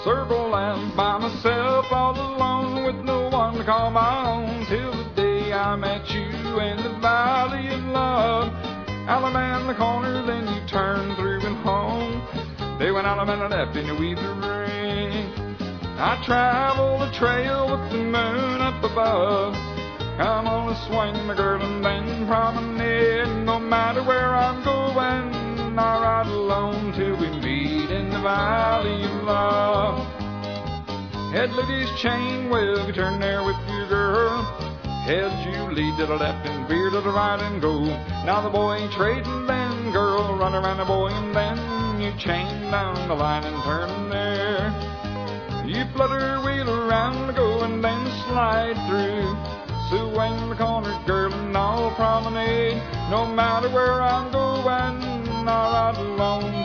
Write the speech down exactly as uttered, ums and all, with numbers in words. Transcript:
circle and by myself all alone with no one to call my own till the day I met you in the valley of love. Alabama corner, then you turn through and home. They went Alabama left in the weather ring. I travel the trail with the moon up above. Come on, let's swing, my girl, and then promenade. No matter where I'm going, I ride alone till we meet in the valley of love. Head lady's chain will turn there with your girl. Heads you lead to the left and veer to the right and go. Now the boy ain't trading then, girl, run around the boy and then you chain down the line and turn there. You flutter, wheel around, go and then slide through. Swing the corner, girl, and I'll promenade. No matter where I'm going, I'll ride alone